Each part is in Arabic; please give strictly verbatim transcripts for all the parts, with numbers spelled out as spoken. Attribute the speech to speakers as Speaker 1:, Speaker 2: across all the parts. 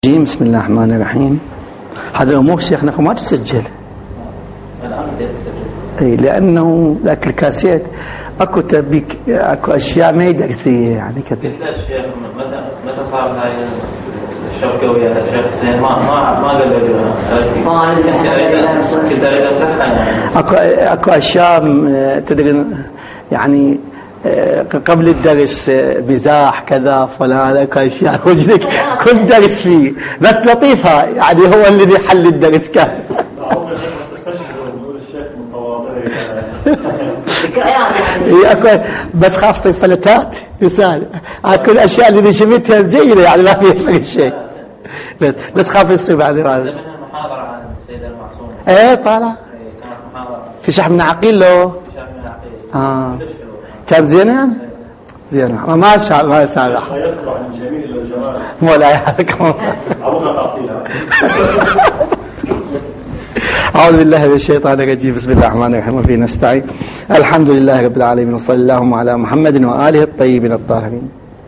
Speaker 1: بسم الله الرحمن الرحيم. هذا الأمور شيخنا ما تسجل اي لأنه ذاك الكاسيت اكو تبيك اكو اشياء ما يدرسيه يعني كذا.
Speaker 2: لا الشيخ متى متى صار هاي الشبكه ويا الشيخ حسين ما ما ما قال لي ما كنت اريد امسحها يعني.
Speaker 1: اكو اكو اشياء تدري يعني قبل الدرس مزاح كذا فلان اكو اشياء وجدك كنت درس فيه بس لطيفها يعني هو الذي حل الدرس كان. بس خاف تصير فلتات يسال اكل الاشياء اللي شميتها جيده يعني ما فيها فرق شيء بس بس خاف يصير بعد هذا.
Speaker 2: محاضره عن السيده المعصومه
Speaker 1: ايه طالع في شحن من عقيل له اه كان زينه زينه ما شاء الله سامح
Speaker 3: يصبح من جميل الى الجمال
Speaker 1: مو لا يعطيكم
Speaker 3: ابونا تعطيها.
Speaker 1: أعوذ بالله من الشيطان الرجيم. بسم الله الرحمن الرحيم وفيه نستعين. الحمد لله رب العالمين وصلى اللهم على محمد وآله الطيبين الطاهرين.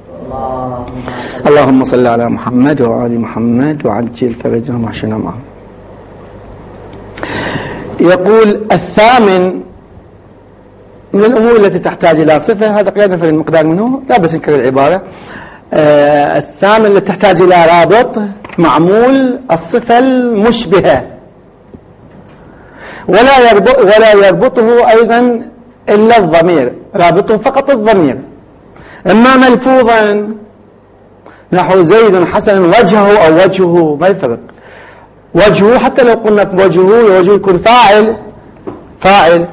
Speaker 1: اللهم صل على محمد وآل محمد وعجل فرجهم وحشنا معهم. يقول الثامن من الأمور التي تحتاج إلى صفة، هذا قيادة في المقدار منه لا بس نكرر العبارة. آه الثامن التي تحتاج إلى رابط معمول الصفة المشبهة ولا يربط ولا يربطه أيضا إلا الضمير، رابطه فقط الضمير، إما ملفوظا نحو زيد حسن وجهه أو وجهه ما يفرق وجهه، حتى لو قلنا وجهه وجهه يكون فاعل فاعل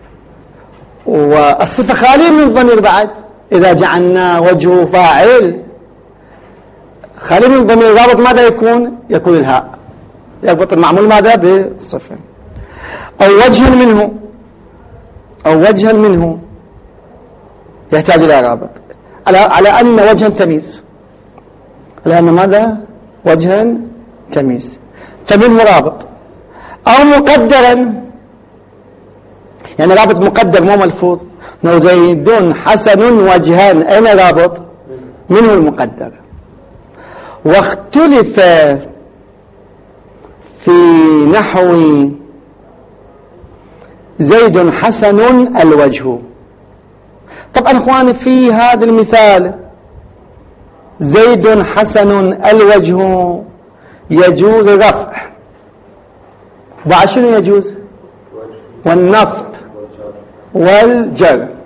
Speaker 1: والصفة خالية من الضمير بعد. إذا جعلنا وجهه فاعل خالي من الضمير رابط ماذا يكون؟ يكون الهاء، يربط المعمول ماذا؟ بالصفة. أو وجها منه أو وجها منه يحتاج إلى رابط على على أن وجها تمييز، على أن ماذا؟ وجها تمييز، فمنه رابط. أو مقدرا يعني رابط مقدر مو ملفوظ، لو زيد حسن وجهان أين رابط؟ منه المقدر. واختلف في نحو زيد حسن الوجه. طبعا اخواني في هذا المثال زيد حسن الوجه يجوز الرفع بعد شنو يجوز؟ والنصب والجر.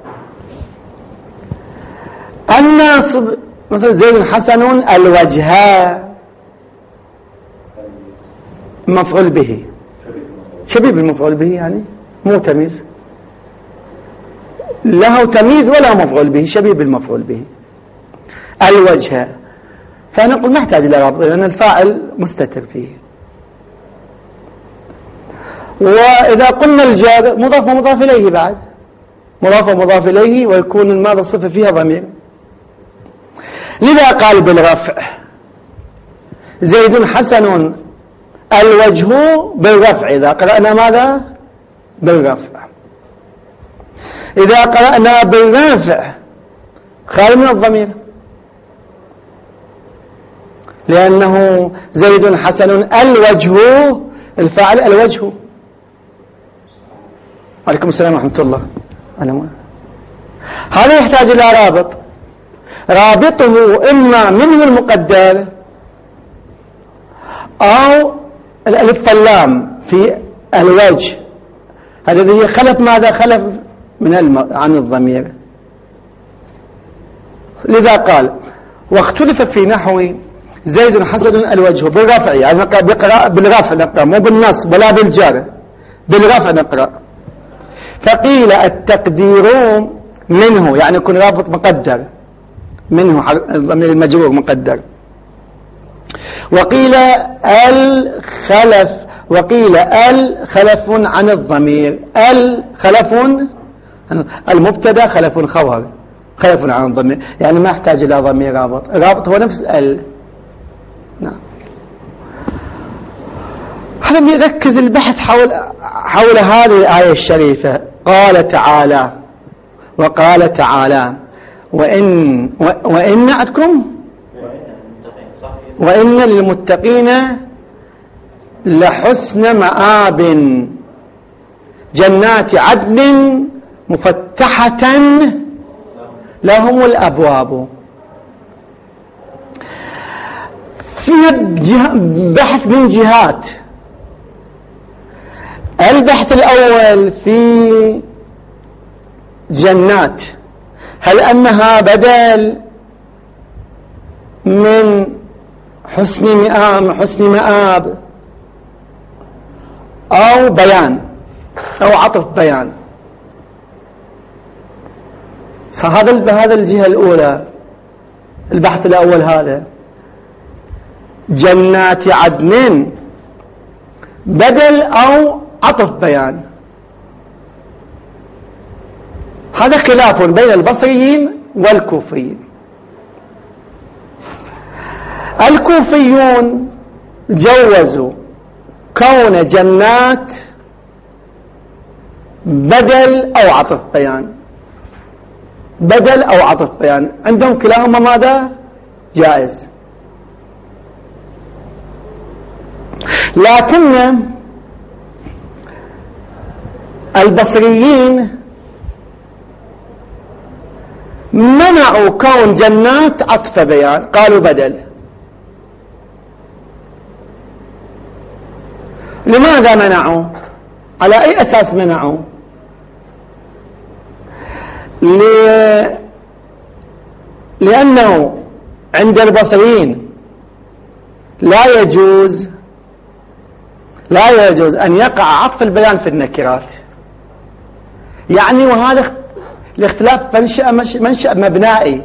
Speaker 1: النصب مثل زيد حسن الوجه مفعول به شبيه بالمفعول به يعني مو تمييز، له تمييز ولا مفعول به، شبيه بالمفعول به الوجه. فنقول ما يحتاج الى رابط لان الفاعل مستتر فيه. واذا قلنا الجار مضاف ومضاف اليه بعد مضاف ومضاف اليه ويكون الماضي الصفه فيها ضمير، لذا قال بالرفع زيد حسن الوجه بالرفع. إذا قرأنا ماذا؟ بالرفع. إذا قرأنا بالرفع خالي من الضمير لأنه زيد حسن الوجه الفاعل الوجه. عليكم السلام ورحمة الله. هذا يحتاج إلى رابط، رابطه إما منه المقدر أو الألف واللام في الوجه، هذا هي خلف ماذا؟ خلف من الم... عن الضمير. لذا قال واختلف في نحو زيد حسن الوجه بالرفع، يعني نقرأ بقراءة بالرفع نقرأ مو بالنصب ولا بالجر، بالرفع نقرأ. فقيل التقدير منه يعني يكون رابط مقدر منه الضمير المجرور مقدر. وقيل الخلف وقيل الخلف عن الضمير، الخلف المبتدا خلف خبر خلف عن الضمير يعني ما يحتاج الى ضمير رابط، الرابط هو نفس ال. نعم. هذا يركز البحث حول حول هذه الآية الشريفة. قال تعالى وقال تعالى وإن وإن عندكم وإن للمتقين لحسن مآب جنات عدن مفتحة لهم الأبواب. فيها بحث من جهات. البحث الأول في جنات، هل أنها بدل من حسن مآب حسن مآب أو بيان أو عطف بيان؟ هذا بهذا الجهة الأولى، البحث الأول هذا جنات عدن بدل أو عطف بيان. هذا خلاف بين البصريين والكوفيين. الكوفيون جوزوا كون جنات بدل أو عطف بيان، بدل أو عطف بيان، عندهم كلاهما ماذا؟ جائز. لكن البصريين منعوا كون جنات عطف بيان، قالوا بدل. لماذا منعوا؟ على أي أساس منعوا؟ ل... لأنه عند البصريين لا يجوز لا يجوز أن يقع عطف البيان في النكرات. يعني وهذا الاختلاف منشأ منشأ مبنائي.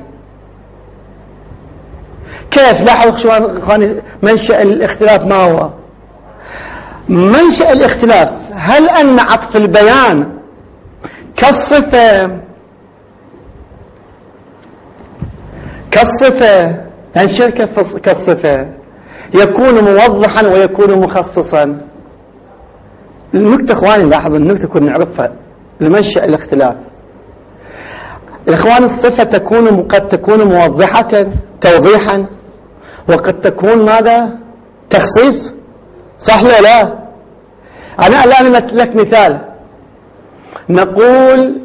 Speaker 1: كيف؟ لاحظوا شو منشأ الاختلاف ما هو؟ منشأ الاختلاف هل أن عطف البيان كالصفة كالصفة تنشر كالصفة يكون موضحا ويكون مخصصا؟ النكتة اخواني لاحظوا النكتة كنا نعرفها لمنشأ الاختلاف. الاخوان الصفة تكون قد تكون موضحة توضيحا وقد تكون ماذا؟ تخصيص، صح ولا لا؟ أنا الآن أمثل لك مثال، نقول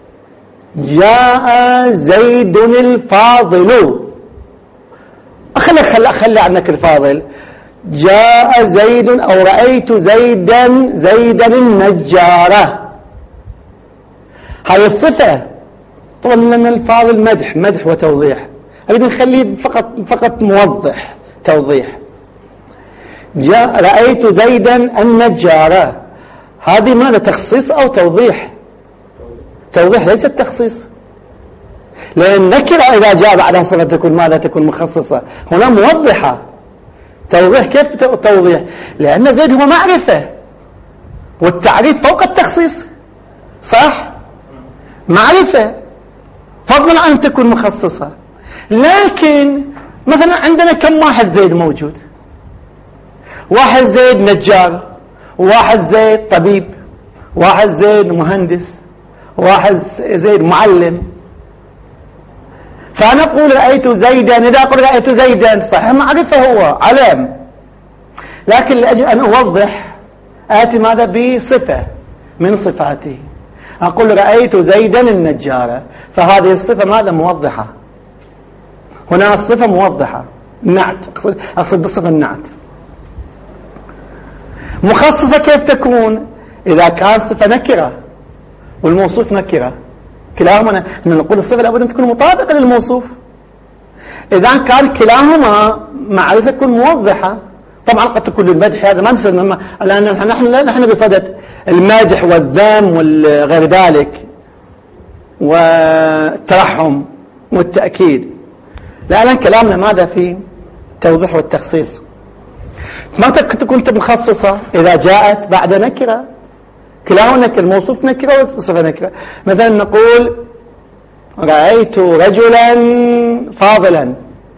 Speaker 1: جاء زيد الفاضل، أخلي أخلي أخلي عنك الفاضل، جاء زيد أو رأيت زيدا زيدا النجارة. هاي الصفة طبعا لأن الفاضل مدح مدح وتوضيح، أريد نخليه فقط فقط موضح توضيح. جاء رأيت زيدا النجارة، هذه ماذا؟ تخصيص أو توضيح؟ توضيح ليس التخصيص، لأن النكرة إذا جاء بعدها صفة تكون ماذا؟ تكون مخصصة. هنا موضحة. توضيح كيف توضيح؟ لأن زيد هو معرفة والتعريف فوق التخصيص، صح؟ معرفة فضلا عن تكون مخصصة. لكن مثلا عندنا كم واحد زيد موجود؟ واحد زيد نجار، واحد زيد طبيب، واحد زيد مهندس، واحد زيد معلم. فأنا أقول رأيت زيدا، إذا أقول رأيت زيدا صحيح معرفة هو علم، لكن لأجل أن أوضح آتي ماذا؟ بصفة من صفاته، أقول رأيت زيدا النجارة، فهذه الصفة ماذا؟ موضحة. هنا الصفة موضحة، نعت، أقصد, أقصد بالصفة النعت. مخصصة كيف تكون؟ إذا كان صفة نكرة والموصوف نكرة، كلاهما نقول الصفة لابد أن تكون مطابقة للموصوف. إذا كان كلاهما معرفة تكون موضحة. طبعا قد تكون للمدح، هذا ما نسمى، لأن نحن نحن بصدد المدح والذم وغير ذلك والترحم والتأكيد، لأن كلامنا ماذا؟ في توضيح والتخصيص. ما تكون مخصصة إذا جاءت بعد نكرة، كلاهما نكرة، الموصوف نكرة والصفة نكرة. مثلا نقول رأيت رجلا فاضلا،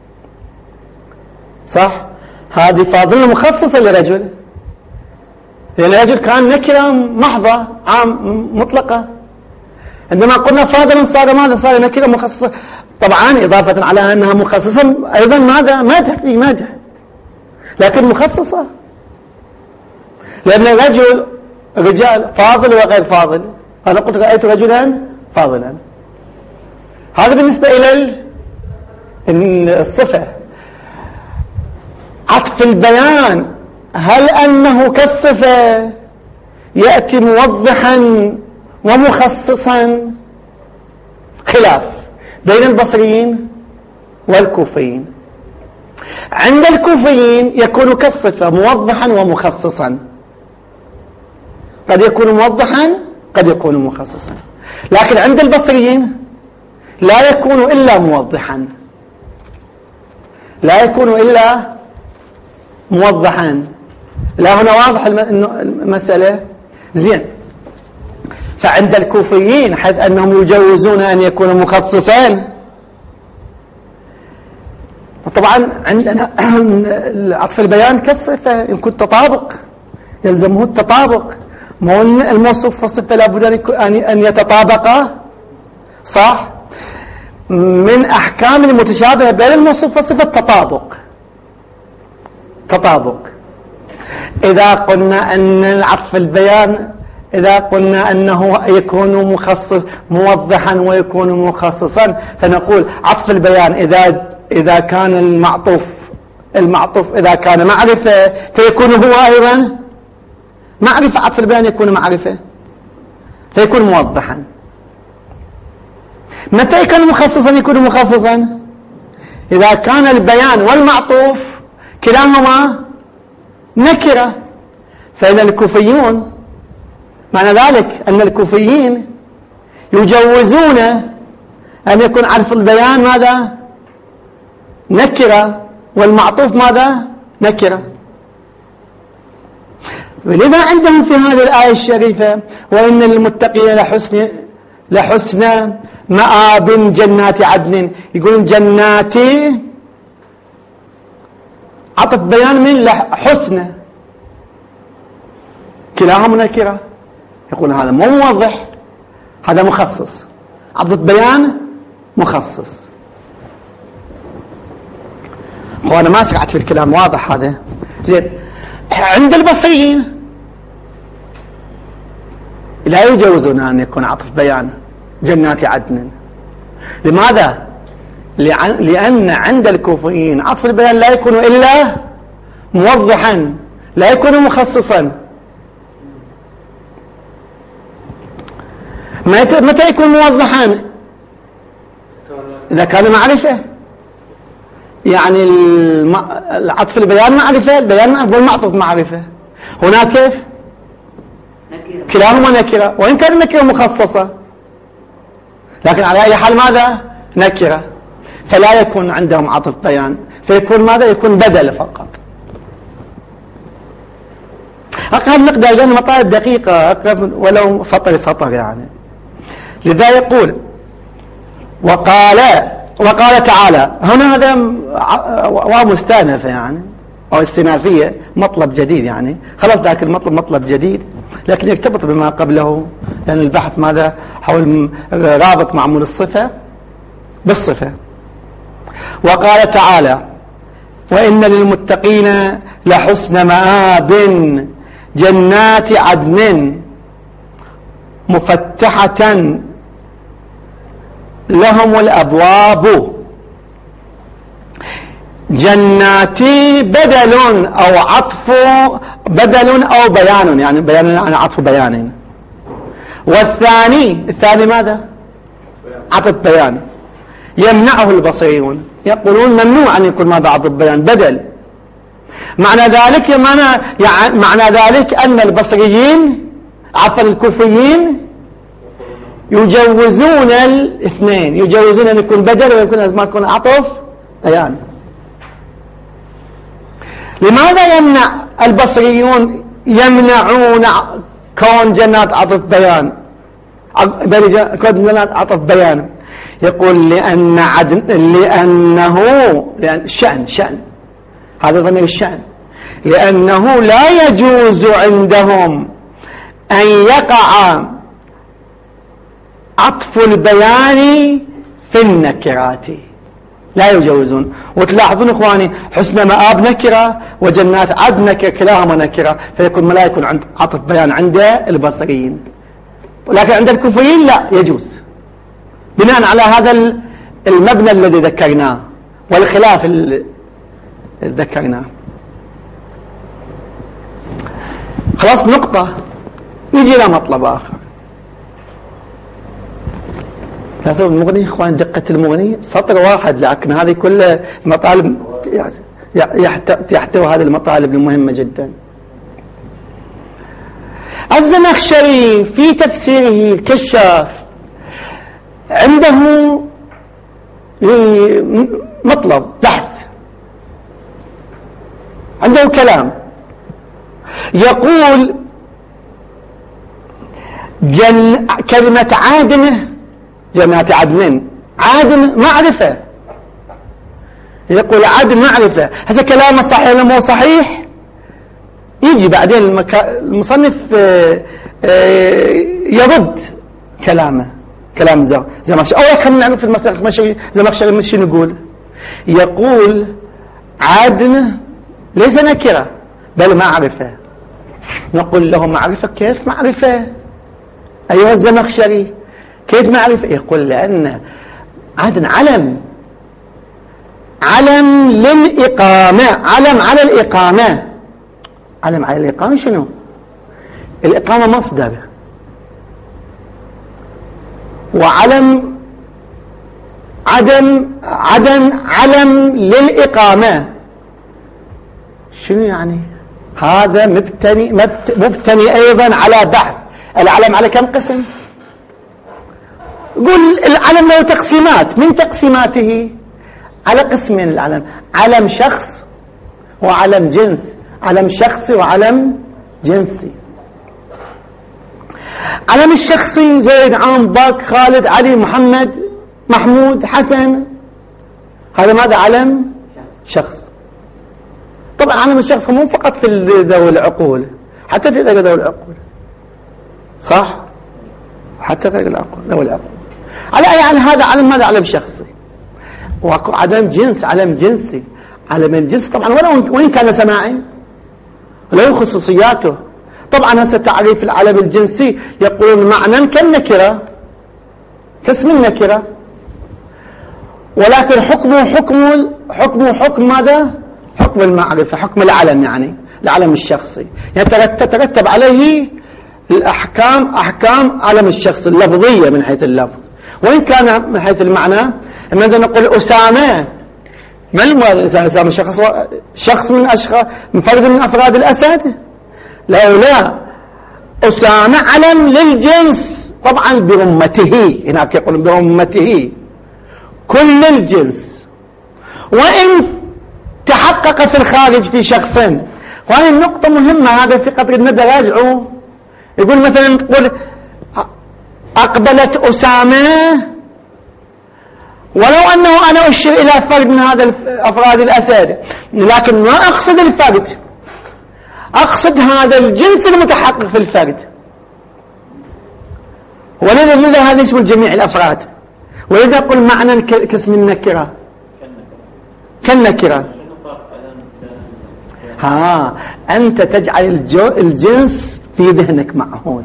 Speaker 1: صح؟ هذه فاضلة مخصصة لرجل، لأن الرجل كان نكرة محضة عام مطلقة. عندما قلنا فاضلا صار ماذا؟ صار نكرة مخصصة. طبعا إضافة على أنها مخصصة أيضا ماذا؟ مدح في مدح، لكن مخصصة، لأن الرجل رجال فاضل وغير فاضل. أنا قلت رأيت رجلا فاضلا، هذا بالنسبة إلى الصفة. عطف البيان هل أنه كالصفة يأتي موضحا ومخصصا؟ خلاف بين البصريين والكوفيين. عند الكوفيين يكون كالصفة موضحا ومخصصا، قد يكون موضحا قد يكون مخصصا، لكن عند البصريين لا يكون إلا موضحا، لا يكون إلا موضحا. لا هنا واضح المسألة زين. فعند الكوفيين حيث أنهم يجوزون أن يكون مخصصين، وطبعا عندنا عطف البيان كالصفة يكون تطابق، يلزمه التطابق، مو الموصوف والصفة لابد أن يتطابقا، صح؟ من أحكام المتشابهة بين الموصوف والصفة التطابق. تطابق. إذا قلنا أن العطف البيان، إذا قلنا أنه يكون مخصص موضحا ويكون مخصصا، فنقول عطف البيان إذا إذا كان المعطوف المعطوف إذا كان معرفة فيكون هو أيضا معرفة. عطف البيان يكون معرفة فيكون موضحا. متى يكون مخصصا؟ يكون مخصصا إذا كان البيان والمعطوف كلاهما نكرة. فإن الكوفيون معنى ذلك أن الكوفيين يجوزون أن يكون عطف البيان ماذا؟ نكرة، والمعطوف ماذا؟ نكرة. ولذا عندهم في هذه الآية الشريفة وإن للمتقين لحسن لحسن مآب جنات عدن، يقولون جناتي عطف بيان من حسن، كلاهما نكرة. يقول هذا مو موضح، هذا مخصص. عطف بيان مخصص. هو أنا ما سرعت في الكلام، واضح هذا زين. عند البصريين لا يجوزون أن يكون عطف بيان جنات عدن. لماذا؟ لأن عند الكوفيين عطف البيان لا يكون إلا موضحا، لا يكون مخصصا. متى يكون موضحا؟ إذا كان معرفة، يعني العطف البيان معرفة، البيان والمعطوف معرفة. هنا كيف؟ كلاهما نكرة، وإن كان نكرة مخصصة، لكن على أي حال ماذا؟ نكرة. فلا يكون عندهم عطف بيان، فيكون ماذا؟ يكون بدل فقط. أقرأ المقدار لأن مطالب دقيقة، أقرأ ولو سطر سطر يعني. لذا يقول وقال وقال تعالى. هنا هذا واو مستأنفة يعني أو استنافية، مطلب جديد يعني، خلاص ذاك المطلب مطلب جديد لكن يرتبط بما قبله، لأن البحث ماذا؟ حول رابط معمول الصفة بالصفة. وقال تعالى وإن للمتقين لحسن مآب جنات عدن مفتحة لهم الأبواب. جناتي بدل أو عطف بدل أو بيان، يعني بيان يعني عطف بيان. والثاني الثاني ماذا؟ عطف بيان. يمنعه البصريون، يقولون ممنوع أن يكون ماذا؟ عطف بيان بدل. معنى ذلك معنى, يعني معنى ذلك أن البصريين عفوا الكوفيين يجوزون الاثنين، يجوزون أن يكون بدل ويكون ما يكون عطف بيان. لماذا يمنع البصريون يمنعون كون جنات عطف بيان كون جنات عطف بيان؟ يقول لأن عدن لأنه لأن شأن شأن هذا ضمير الشأن، لأنه لا يجوز عندهم أن يقع عطف البيان في النكرات، لا يجوزون. وتلاحظون إخواني حسن مآب نكرة وجنات عدن نكرة كلاهما نكرة، فيكون ما لا يكون عند عطف بيان عند البصريين، ولكن عند الكوفيين لا يجوز، بناء على هذا المبنى الذي ذكرناه والخلاف اللي ذكرناه. خلاص نقطة. يجي إلى مطلب آخر. لاحظوا المغني إخوان، دقة المغني سطر واحد، لكن هذه كل مطالب يحتوي هذه المطالب المهمة جدا. الزمخشري في تفسيره الكشاف عنده مطلب بحث، عنده كلام يقول جن كلمة عادن، جنات عدن، عادن معرفة، يقول عادن معرفة. هذا كلامه صحيح ولا مو صحيح؟ يجي بعدين المكا... المصنف يرد كلامه، كلام زمخشري. أول كم نعرف المسألة زمخشري شنو يقول؟ يقول عادن ليس نكرة بل معرفة. نقول له معرفة كيف معرفة أيها الزمخشري؟ كيف معرفة؟ يقول لأن عدن علم، علم للإقامة، علم على الإقامة. علم على الإقامة شنو؟ الإقامة مصدر، وعلم عدم عدم علم للإقامة شنو يعني؟ هذا مبتني مبتني أيضا على بحث. العلم على كم قسم؟ قل العلم له تقسيمات، من تقسيماته على قسمين العلم: علم شخص وعلم جنس، علم شخصي وعلم جنسي. علم الشخصي زيد عام باك خالد علي محمد محمود حسن، هذا ماذا؟ علم شخص. طبعا علم الشخص مو فقط في ذوي العقول، حتى في ذوي العقول، صح؟ حتى في العقول ذوي العقول. على أي علم؟ هذا علم ماذا؟ علم شخصي. وعلم جنس، علم جنسي. علم الجنس طبعا ولو وين كان سماعي له خصوصياته. طبعا هسه تعريف العلم الجنسي يقولون معنى كالنكرة، كاسم النكرة، ولكن حكمه حكم حكمه حكم ماذا؟ حكم المعرفة، حكم العلم، يعني العلم الشخصي يترتب عليه الأحكام، أحكام علم الشخص اللفظية من حيث اللفظ، وإن كان من حيث المعنى. ماذا نقول؟ أسامة، ما المراد أسامة؟ شخص شخص من أشخاص، من فرد من أفراد الأسد؟ لا لا، أسامة علم للجنس، طبعا برمته، هناك يقولون برمته كل الجنس، وإن تحقق في الخارج في شخص. وهذه النقطة مهمة، هذا في قدر الندى راجعوا. يقول مثلا نقول أقبلت أسامة، ولو أنه أنا أشير إلى فرد من هذا أفراد الأسد، لكن ما أقصد الفرد، أقصد هذا الجنس المتحقق في الفرد، ولذا هذا اسم الجميع الأفراد. ولذا أقول معنى كاسم النكرة كالنكرة. ها أنت تجعل الجنس في ذهنك معهود،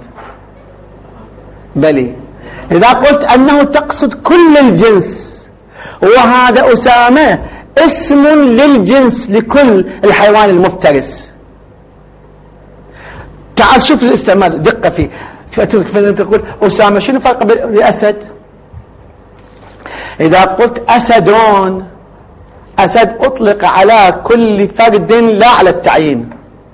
Speaker 1: بلي إذا قلت أنه تقصد كل الجنس، وهذا أسامة اسم للجنس لكل الحيوان المفترس. تعال شوف الاستعمال، دقة فيه. تقول أسامة، شنو فرق بأسد؟ إذا قلت أسدون، أسد أطلق على كل فرد لا على التعيين،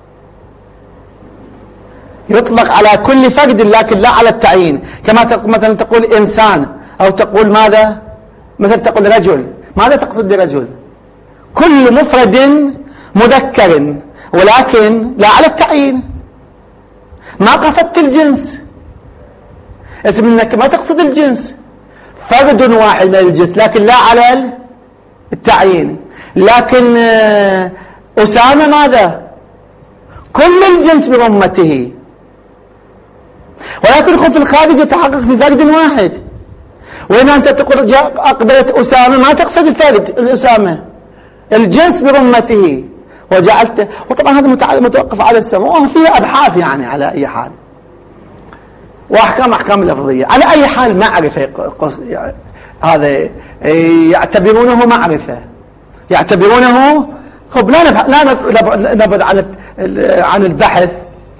Speaker 1: يطلق على كل فرد لكن لا على التعيين. كما مثلا تقول إنسان، أو تقول ماذا؟ مثلا تقول رجل، ماذا تقصد برجل؟ كل مفرد مذكر، ولكن لا على التعيين، ما قصدت الجنس. اسم انك ما تقصد الجنس، فرد واحد من الجنس لكن لا على التعيين. لكن أسامة ماذا؟ كل الجنس برمته، ولكن خف الخارج يتحقق في فرد واحد. وإذا أنت تقول جاء أقبلت أسامة ما تقصد الفرد الأسامة، الجنس برمته وجعلته. وطبعا هذا متوقف على السماء وفيها أبحاث يعني على أي حال، وأحكام أحكام لفظية على أي حال. معرفة هذا يعتبرونه معرفة، يعتبرونه خب. لا لا نبعد عن عن البحث.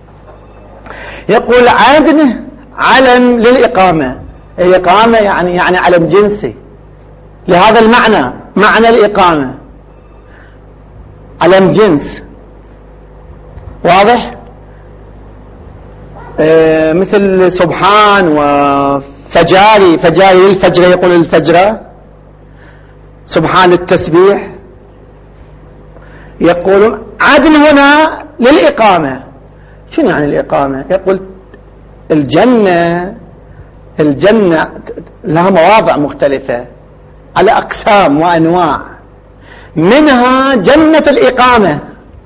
Speaker 1: يقول عدن علم للإقامة، الإقامة يعني يعني علم جنسي لهذا المعنى، معنى الإقامة علم جنس واضح. آه مثل سبحان وفجاري، فجاري للفجر يقول الفجرة، سبحان للتسبيح. يقول عدن هنا للإقامة. شنو يعني الإقامة؟ يقول الجنة، الجنة لها مواضع مختلفة على أقسام وأنواع، منها جنة الإقامة،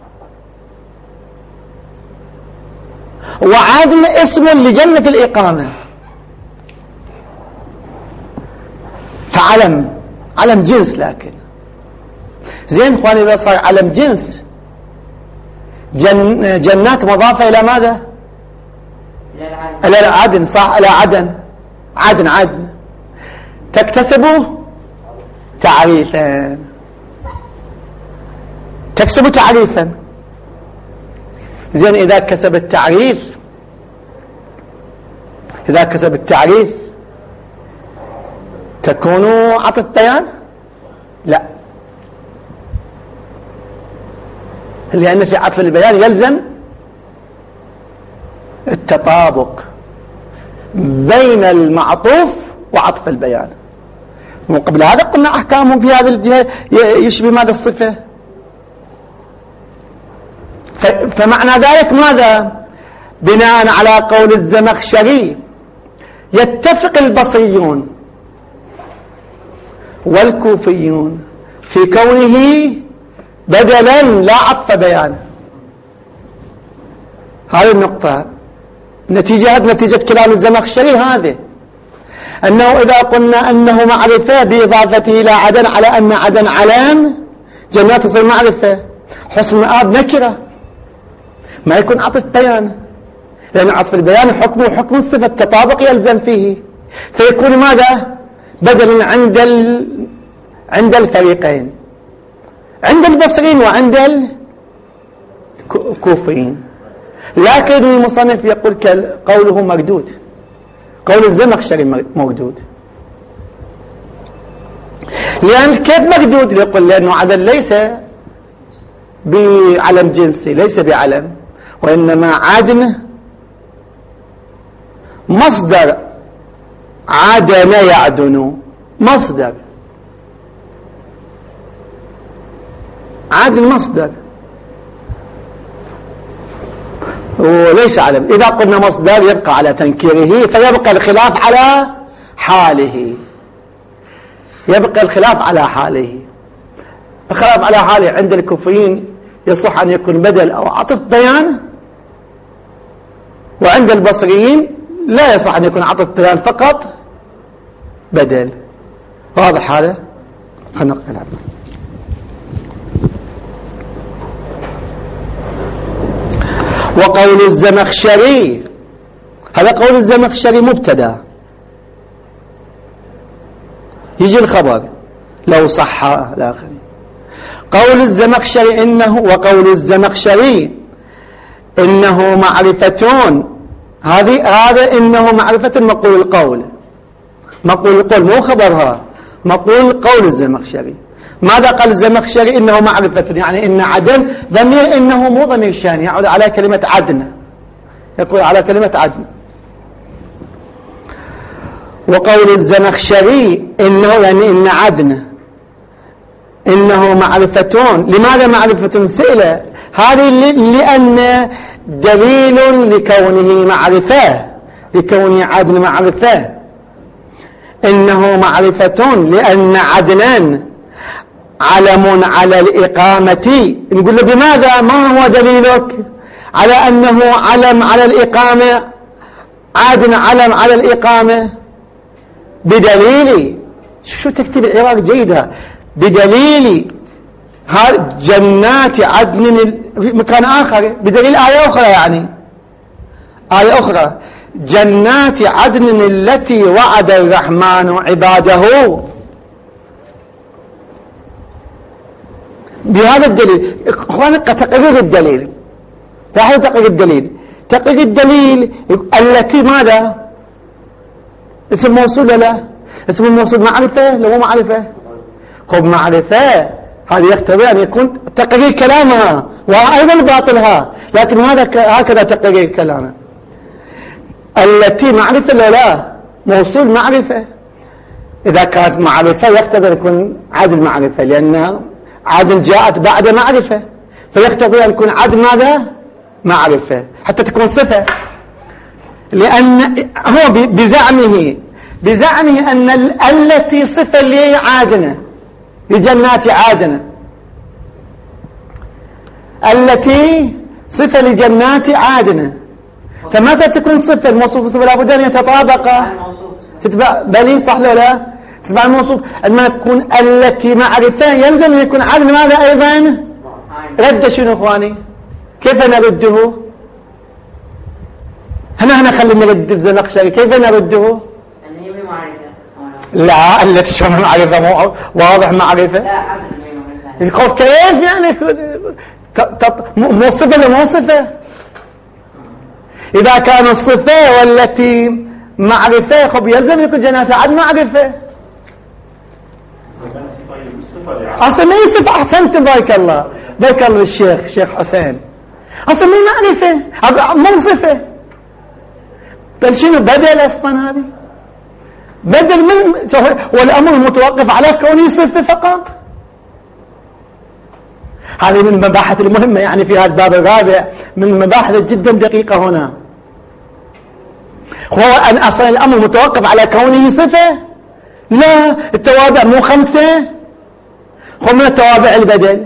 Speaker 1: وعدن اسم لجنة الإقامة، فعلم علم جنس. لكن زين اخواني إذا صار علم جنس، جن جنات مضافة إلى ماذا؟ إلى عدن، صح، إلى عدن. عدن عدن تكتسب تعريفا، تكسب تعريفا. زين إذا كسب التعريف، إذا كسب التعريف تكون عطف بيان؟ لا، لأن في عطف البيان يلزم التطابق بين المعطوف وعطف البيان. وقبل هذا قلنا أحكامهم في هذه الجهة يشبه ماذا؟ الصفة. فمعنى ذلك ماذا؟ بناء على قول الزمخشري يتفق البصريون والكوفيون في كونه بدلا لا عطف بيان. هذه النقطة نتيجة نتيجة كلام الزمخشري هذه، أنه إذا قلنا أنه معرفة بإضافته إلى عدن على أن عدن علام، جنات تصير معرفة، حسن مآب نكرة، ما يكون عطف بيان، لأن عطف البيان حكمه حكم الصفة، التطابق يلزم فيه، فيكون ماذا؟ بدلا عند ال... عند الفريقين، عند البصريين وعند الكوفيين. لكن المصنف يقول قوله مردود، قول الزمخشري مردود. لأن كيف مردود؟ يقول لأنه عدن ليس بعلم جنسي، ليس بعلم، وإنما عدن مصدر عدن يعدن، مصدر عدن مصدر وليس علم. إذا قلنا مصدر يبقى على تنكيره، فيبقى الخلاف على حاله، يبقى الخلاف على حاله. الخلاف على حاله عند الكوفيين يصح أن يكون بدل أو عطف بيان، وعند البصريين لا يصح أن يكون عطف بيان فقط بدل. واضح هذا؟ خلنا نقرأ. وقول الزمخشري، هذا قول الزمخشري مبتدا، يجي الخبر لو صح الآخر. قول الزمخشري إنه، وقول الزمخشري إنه معرفتون، هذه هذا إنه معرفة مقول القول، مقول القول مو خبرها، مقول قول الزمخشري. ماذا قال الزمخشري؟ إنه معرفة، يعني إن عدن ضمير، إنه مو ضمير شان، يعود على كلمة عدن، يقول على كلمة عدن. وقول الزمخشري إنه يعني إن عدن إنه معرفتون. لماذا معرفة؟ سئلة هذه لأن دليل لكونه معرفة، لكونه عدن معرفة. إنه معرفتون لأن عدنان علم على الإقامة. نقول له بماذا؟ ما هو دليلك على أنه علم على الإقامة؟ عدن علم على الإقامة. بدليل، شو تكتب العراق جيدة، بدليل هذا جنات عدن مكان آخر، بدليل آية أخرى، يعني آية أخرى جنات عدن التي وعد الرحمن عباده. بهذا الدليل اخواني تقرير الدليل، لاحظوا تقرير الدليل، تقرير الدليل التي ماذا؟ اسم موصول لا؟ اسم الموصول معرفة لو مو معرفة؟ قب معرفة هذه يقتضي أن يكون تقرير كلامها وأيضا باطلها، لكن هذا هكذا تقرير كلامها. التي معرفة لو لا؟ موصول معرفة، إذا كانت معرفة يقتضي أن يكون عدل معرفة، لأن عدل جاءت بعد معرفة، فيقتضي أن يكون عدل ماذا؟ معرفة حتى تكون صفة، لأن هو بزعمه بزعمه أن التي صفة لعادنا لجنات عادن، التي صفة لجنات عادن، فمتى تكون صفة؟ الموصوف صفة لابد أن يتطابق تتبع بلي صح ولا لا؟ تتبع الموصوف. عندما تكون التي معرفة يلزم أن يكون عادن ماذا أيضا؟ رد شنو اخواني؟ كيف نرده؟ هنا هنا خلينا نرد الزمخشري، كيف نرده؟ لا التي شو معرفة مو واضح معرفة؟ لا عدل يقول كيف يعني مو صفة لمو صفة؟ إذا كان الصفة والتي معرفة خب يلزم يكون جنات عدل معرفة. أصلا ما صفة. أحسنت بارك الله بارك الله الشيخ شيخ حسين، أصلا ما معرفة مو صفة، بل شنو بدل أصلا هذه بدل من، والأمر متوقف على كونه صفة فقط. هذه من المباحث المهمة يعني في هذا الباب الرابع، من المباحث جدا دقيقة هنا، هو أن أصلا الأمر متوقف على كونه صفة. لا، التوابع مو خمسة، هم من التوابع البدل،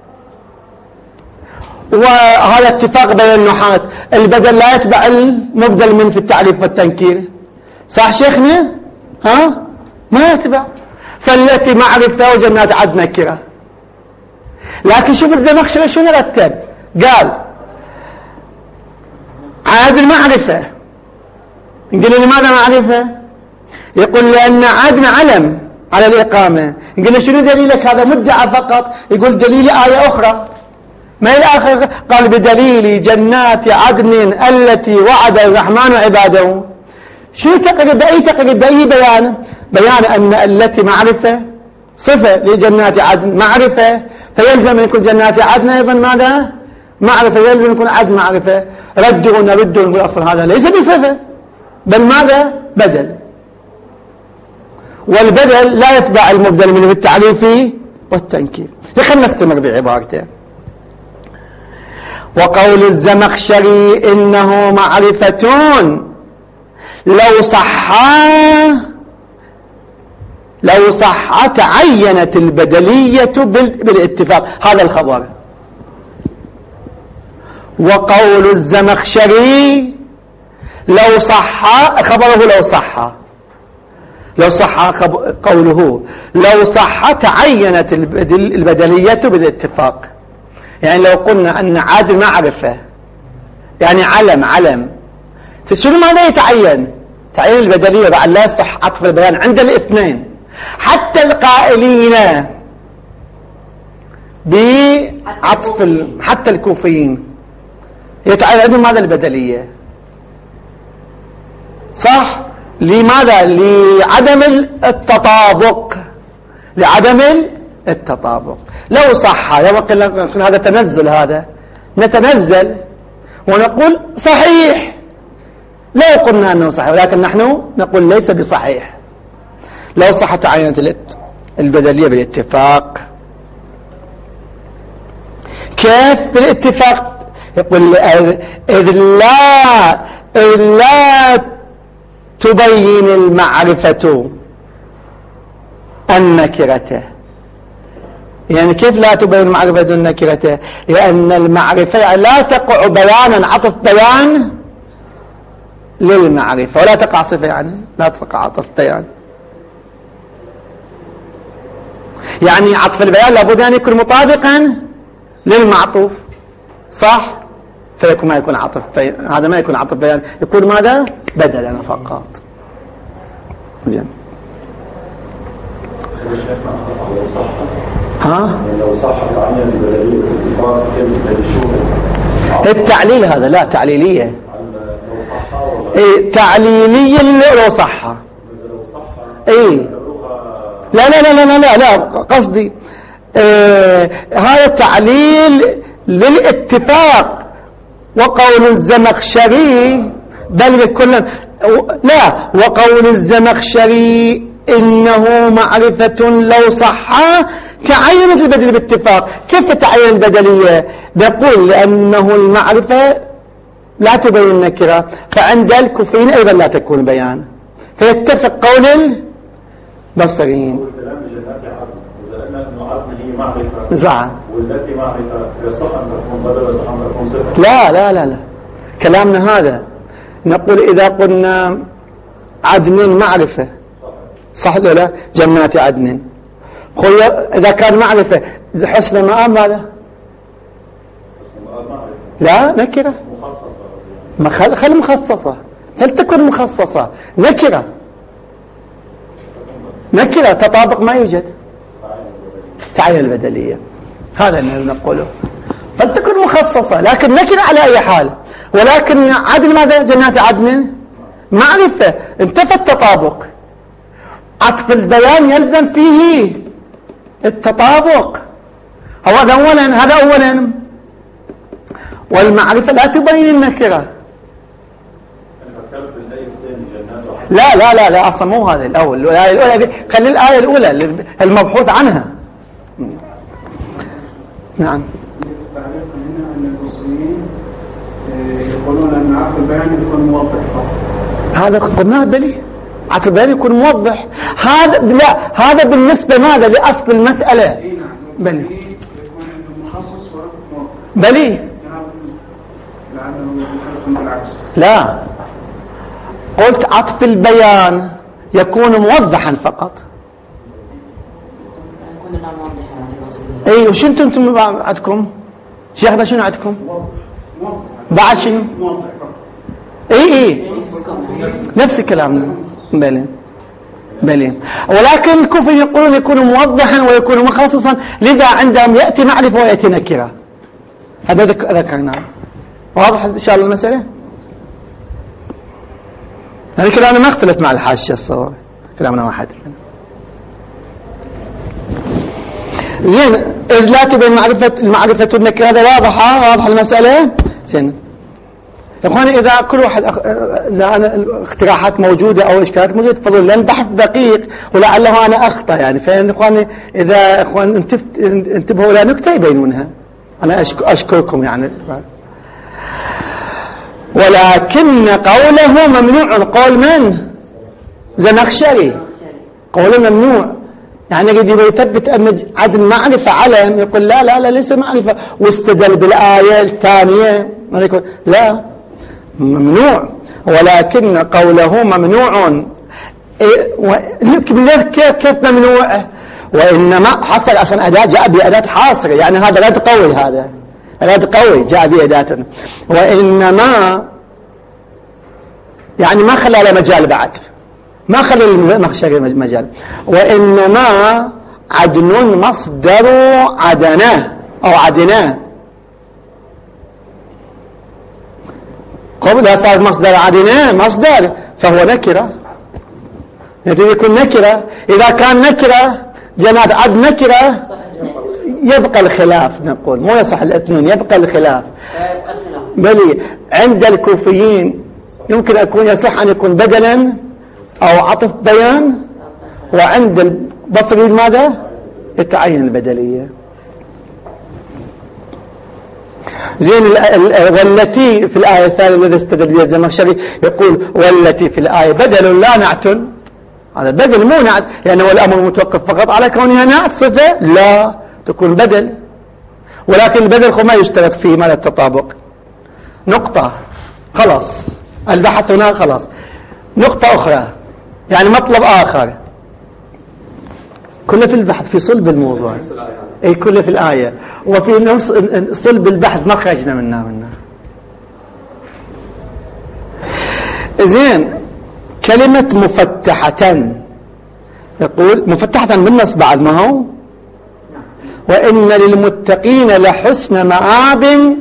Speaker 1: وهذا اتفاق بين النحاة، البدل لا يتبع المبدل من في التعريف والتنكير، صح شيخنا؟ ها؟ ما يتبع. فالتي معرفة وجنات عدن نكرة. لكن شوف الزمخشري شو نرتب، قال عادل معرفة، نقول لماذا معرفة؟ يقول لأن عدن علم على الإقامة. نقول شنو دليلك؟ هذا مدعى فقط. يقول دليل آية أخرى، ما الآخر؟ قال بدليل جنات عدن التي وعد الرحمن عباده. شو تقريب بأي تقريب بأي بيان؟ بيان أن التي معرفة صفة لجنات عدن معرفة، فيلزم أن يكون جنات عدن أيضا ماذا؟ معرفة، يلزم أن يكون عدن معرفة. رده نرده نقول أصلا هذا ليس بصفة بل ماذا؟ بدل، والبدل لا يتبع المبدل منه في التعريف والتنكير. خلينا نستمر بعبارته. وقول الزمخشري إنه معرفة لو صحا لو صح تعينت البدلية بالاتفاق. هذا الخبر. وقول الزمخشري لو صح، خبره لو صح لو صح قوله لو صح تعينت البدلية بالاتفاق. يعني لو قلنا أن عادل معرفة يعني علم علم، شنو ماذا يتعين؟ تعيين البدلية بعد لا يصح عطف البيان عند الاثنين، حتى القائلين بعطف حتى الكوفيين يتعين عندهم ماذا؟ البدلية، صح؟ لماذا؟ لعدم التطابق لعدم التطابق. لو صح لو قلنا هذا تنزل، هذا نتنزل ونقول صحيح، لو قلنا أنه صحيح، ولكن نحن نقول ليس بصحيح. لو صح تعينت البدلية بالاتفاق. كيف بالاتفاق؟ يقول إذ لا إذ لا تبين المعرفة النكرة. يعني كيف لا تبين معرفة النكرة؟ لأن المعرفة لا تقع بيانا عطف بيان للمعرفة، ولا تقع صفة، يعني لا تقع عطف بيان. يعني عطف البيان لابد أن يكون مطابقا للمعطوف، صح؟ فيكون ما يكون عطف بيان، هذا ما يكون عطف بيان، يكون ماذا؟ بدلا فقط. زين. ها؟
Speaker 3: لو صح العمل البلدية والاتفاق كيف
Speaker 1: التعليل هذا لا تعليلية. ايه تعليلية لو صح. ايه لا لا لا لا لا لا قصدي إيه هذا تعليل للاتفاق. وقول الزمخشري بل بكل لا وقول الزمخشري إنه معرفة لو صح كعينة البدل باتفاق. كيف تعين البدلية؟ نقول لأنه المعرفة لا تبين النكرة، فعند الكوفيين أيضا لا تكون بيان، فيتفق قول البصريين. زعم
Speaker 3: والتي معرفة يصح أن تكون بدل ويصح أن تكون صفة.
Speaker 1: لا لا لا لا كلامنا هذا. نقول إذا قلنا عدن معرفة صح ولا لا؟ جنات عدن خويا إذا كان معرفة حسن مآب ماذا؟ لا نكرة خل خل مخصصة، هل تكون مخصصة نكرة نكرة تطابق ما يوجد تعين البدلية، هذا اللي نقوله. فلتكن مخصصة لكن نكرة على أي حال. ولكن عدن ماذا؟ جنات عدن معرفة انتفى التطابق. عطف البيان يلزم فيه التطابق. هذا أولا هذا أولا والمعرفة لا تبين النكرة. لا لا لا لا أصلا مو هذا الأول. الآية الأولى خلي الآية الأولى المبحوث عنها. نعم.
Speaker 4: تعرفنا هنا أن الأصوليين يقولون أن عطف البيان يكون موضح فقط.
Speaker 1: هذا قلناه بلي عطف البيان يكون موضح. هذا لا هذا بالنسبة ماذا لأصل المسألة بلي
Speaker 4: يكون مخصص وموضح
Speaker 1: بلي لا قلت عطف البيان يكون موضحا فقط. اي وش انتم انتم عندكم شيخنا شنو عندكم بعد شنو اي اي نفس كلامنا بلي بلي. ولكن الكوفي يقولون يكون موضحا ويكون مخصصا، لذا عندهم يأتي معرفة ويأتي نكرة. هذا ذكرناه. واضح ان شاء الله المسألة؟ هذا كلامنا ما اختلف مع الحاشية الصور، كلامنا واحد. زين لا تبين معرفة المعرفة النكرة، هذا واضحة واضح المسألة. زين يا اخواني اذا كل واحد أخ... اذا انا الاقتراحات موجودة او اشكالات موجودة تفضلوا، لان بحث دقيق ولعله انا اخطأ يعني. فان اخواني اذا اخوان انتبه... انتبهوا الى نكتة يبينونها. انا أشك... اشكركم يعني. ولكن قوله ممنوع. قول من؟ زمخشري قوله ممنوع، يعني يريد يثبت أن عدم معرفة علم. يقول لا لا لا ليس معرفة، واستدل بالآية الثانية يقول لا ممنوع. ولكن قوله ممنوع كيف كيف ممنوع؟ وإنما حصل أصلا أداة جاء بأداة حاصرة، يعني هذا رد قوي، هذا رد قوي جاء بأداة. وإنما يعني ما خلى له مجال بعد، ما خلى المخشري مجال. وإنما عدن مصدر عدنه أو عدناه، قبل صار مصدر عدناه مصدر فهو نكرة، يكون نكرة. إذا كان نكرة جنات عد نكرة يبقى الخلاف. نقول مو يصح الاثنين، يبقى الخلاف. بل عند الكوفيين يمكن أن يصح أن يكون بدلا أو عطف بيان، وعند البصريين ماذا؟ يتعين البدلية. زين والتي في الآية الثانية الذي استدل بها الزمخشري يقول والتي في الآية بدل لا نعت. هذا بدل مو نعت، لأنه يعني الأمر متوقف فقط على كونها نعت صفة، لا تكون بدل. ولكن البدل ما يشترط فيه ماذا؟ التطابق. نقطة خلاص، البحث هنا خلاص. نقطة أخرى يعني مطلب آخر، كله في البحث في صلب الموضوع. اي كله في الآية وفي نص صلب البحث ما خرجنا منها منها. زين كلمة مفتحة يقول مفتحة بالنص بعد ما هو وإن للمتقين لحسن مآب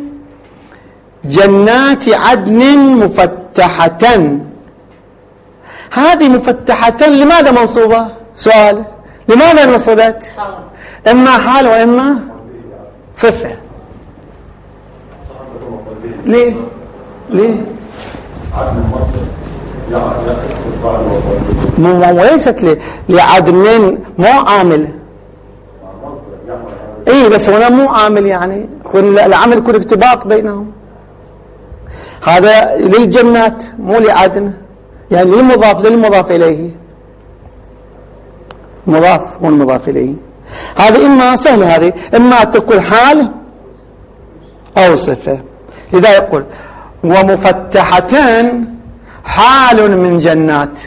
Speaker 1: جنات عدن مفتحة. هذه مفتحة لماذا منصوبة؟ سؤال لماذا نصبت؟ إما حال وإما صفة. ليه؟ ليه؟ مو ليست لي لعدن مو عامل. اي بس هنا مو عامل يعني كل العمل كل ارتباط بينهم. هذا للجنات مو لعدن يعني للمضاف للمضاف اليه مضاف مو المضاف اليه. هذه اما سهله هذه اما تكون حال او صفه. لذا يقول ومفتحتان حال من جنات.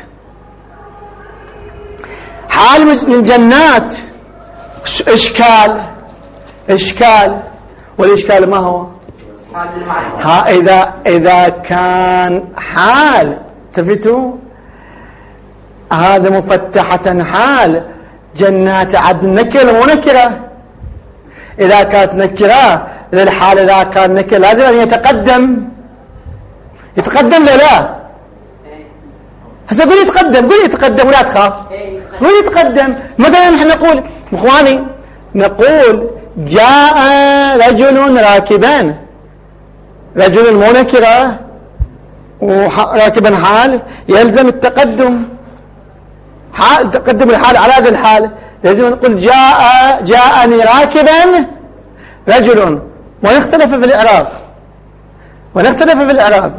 Speaker 1: حال من جنات اشكال اشكال والاشكال ما هو؟ ها اذا اذا كان حال تفتوا هذا مفتحة حال جنات عدن نكرة مو نكرة. اذا كانت نكرة للحال اذا كان نكرة لازم ان يتقدم يتقدم لا لا هسه قول يتقدم قول يتقدم ولا تخاف قول يتقدم. مثلا نحن نقول اخواني نقول جاء رجل راكبا رجل مو نكرة وراكبا حال يلزم التقدم حال تقدم الحال على هذا الحال لازم نقول جاء جاءني راكبا رجل ونختلف في الإعراب ونختلف في الإعراب.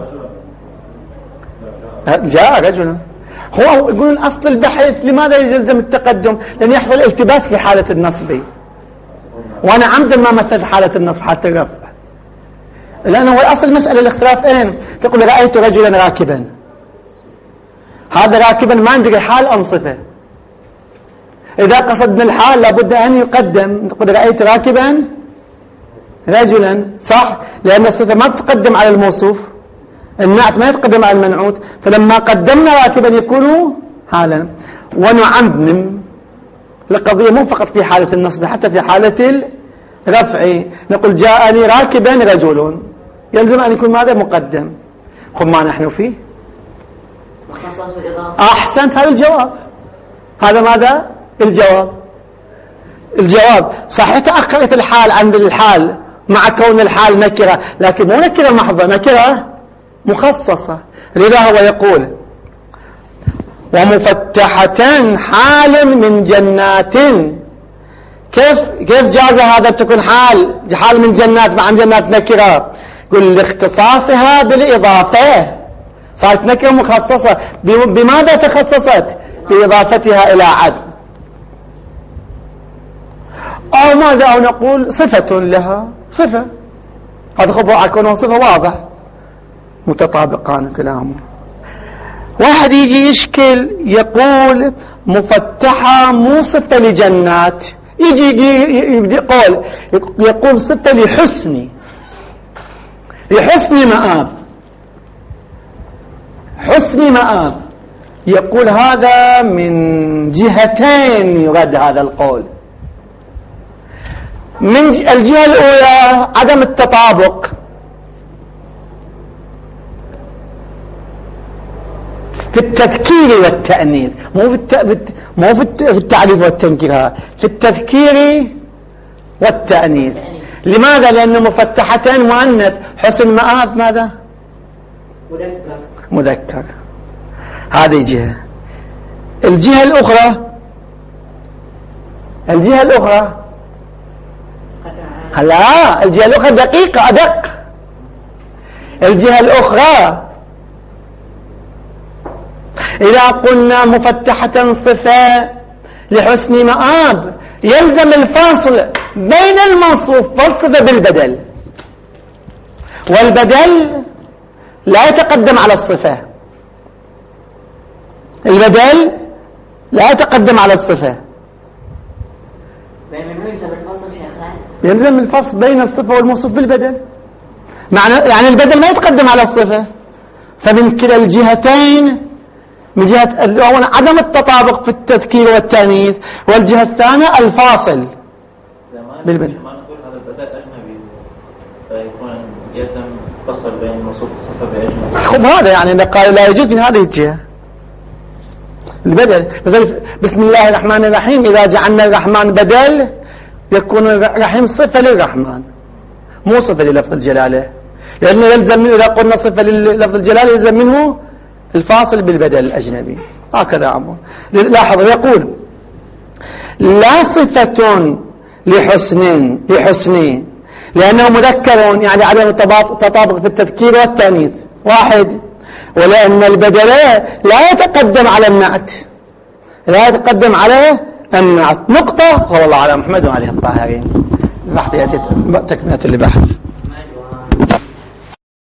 Speaker 1: جاء رجل هو يقولون أصل البحث لماذا يلزم التقدم؟ لأن يحصل التباس في حالة النصب وأنا عمدا ما مثلت حالة النصب حتى الرفع لأنه هو أصل مسألة الاختلاف أين تقول رأيت رجلا راكبا هذا راكبا ما ندري حال أم صفة. إذا قصدنا الحال لابد أن يقدم تقول رأيت راكبا رجلا صح لأن الصفة ما تقدم على الموصوف النعت ما يتقدم على المنعوت فلما قدمنا راكبا يكون حالا. ونعمم القضية مو فقط في حالة النصب حتى في حالة الرفع نقول جاءني راكبا رجل يلزم أن يكون ماذا مقدم. خب ما نحن فيه أحسنت هذا الجواب. هذا ماذا الجواب الجواب صحيح تأخرت الحال عند الحال مع كون الحال نكرة لكن مو نكرة محضة نكرة مخصصة. لذا هو يقول ومفتحة حال من جنات. كيف كيف جاز هذا تكون حال حال من جنات مع جنات نكرة؟ يقول لاختصاصها بالإضافة صارت نكرة مخصصة. بماذا تخصصت؟ بإضافتها إلى عدن أو ماذا أو نقول صفة لها صفة. هذا خبر يكون صفة واضح متطابقان كلامه. واحد يجي يشكل يقول مفتحة مو صفة لجنات يجي يبدأ قول يقول صفة لحسن لحسن مآب حسن مآب. يقول هذا من جهتين يرد هذا القول. من الجهة الأولى عدم التطابق في التذكير والتأنيث مو في الت... مو في التعريف والتنكير في التذكير والتأنيث. لماذا؟ لأنه مفتحتين مؤنث حسن مآب ماذا مذكر مذكر. هذه جهة. الجهة الأخرى الجهة الأخرى لا الجهة الأخرى دقيقة أدق. الجهة الأخرى إذا قلنا مفتحة صفة لحسن مآب يلزم الفاصل بين الموصوف والصفة بالبدل والبدل لا يتقدم على الصفة. البدل لا يتقدم على الصفة. يلزم الفصل بين الصفة والموصوف بالبدل، معنى يعني البدل ما يتقدم على الصفة، فمن كلا الجهتين، من جهة الأول عدم التطابق في التذكير والتانيث، والجهة الثانية الفاصل بالبدل.
Speaker 2: ما نقول هذا البدل أجنبي فيكون يلزم فصل بين الموصوف والصفة بأجنبي.
Speaker 1: خب هذا يعني قال لا يجوز من هذه الجهة البدل. مثلا بسم الله الرحمن الرحيم إذا جعلنا الرحمن بدل يكون الرحيم صفة للرحمن مو صفة للفظ الجلالة، لأنه يلزم منه إذا قلنا صفة للفظ الجلالة يلزم منه الفاصل بالبدل الأجنبي. هكذا عمو لاحظ يقول لا صفة لحسن لحسن لأنه مذكر يعني عدم التطابق في التذكير والتانيث واحد، ولأن البدل لا يتقدم على النعت لا يتقدم على النعت نقطة. والله على محمد وعليه الطاهرين. البحث يأتي تكملة البحث.